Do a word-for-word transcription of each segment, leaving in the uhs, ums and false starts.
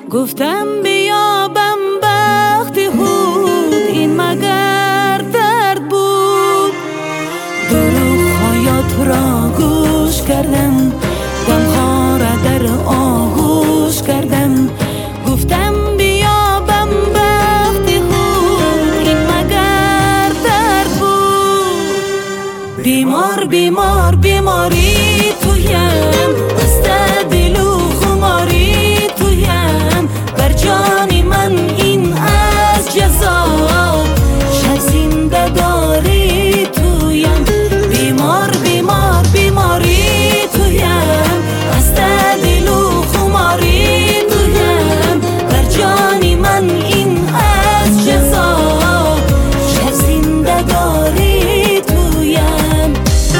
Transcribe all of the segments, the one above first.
گفتم بیابم وقتی هود، این مگر درد بود؟ دروغ‌هایت را گوش کردم، غم‌ها را در آغوش کردم. گفتم بیابم وقتی هود، این مگر درد بود؟ بیمار بیمار بیماری تویم، بسته دل و خماری تویم، بر جان من این از جزا شب زنده داری تویم. بیمار بیمار بیماری تویم، بسته دل و خماری تویم، بر جان من این از جزا شب زنده داری تویم.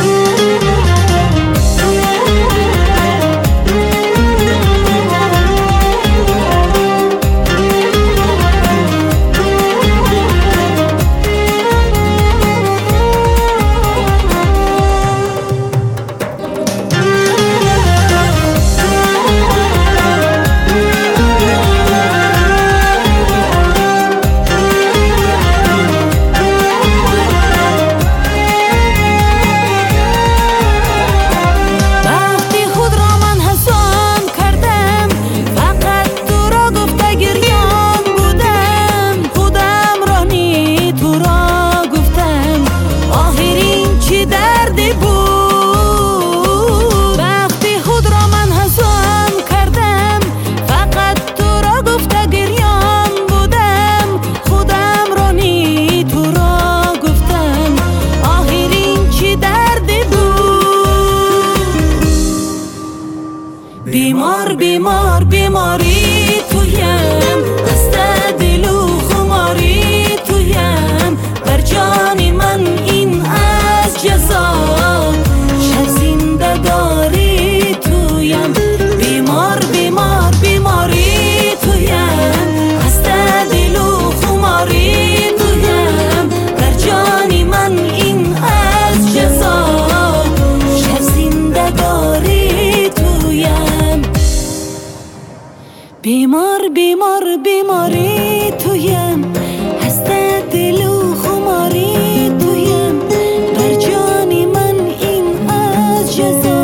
بیمار بیمار بیماری تویم، بسته دل و خماری تویم، بر جان من این از جزا شب زنده داری تویم. بیمار بیمار بیماری تویم، بسته دل و خماری تویم، بر جان من این از جزا شب زنده داری تویم. بیمار بیمار بیماری تویم، هسته دل و خماری تویم، بر جان من این از جزا